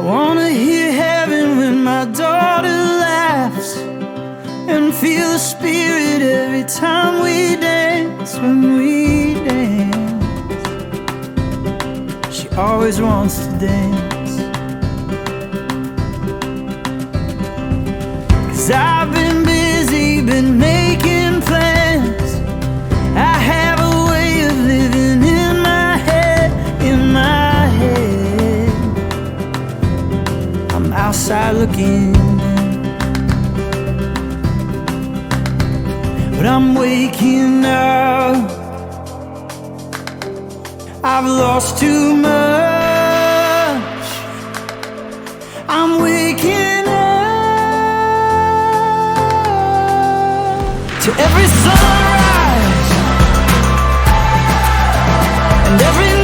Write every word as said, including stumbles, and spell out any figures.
wanna hear heaven when my daughter laughs, and feel the spirit every time we dance. When we dance, she always wants to dance. 'Cause I've been busy, been making plans. I have a way of living in my head, in my head. I'm outside looking, but I'm waking up. I've lost too much. I'm waking up to every sunrise and every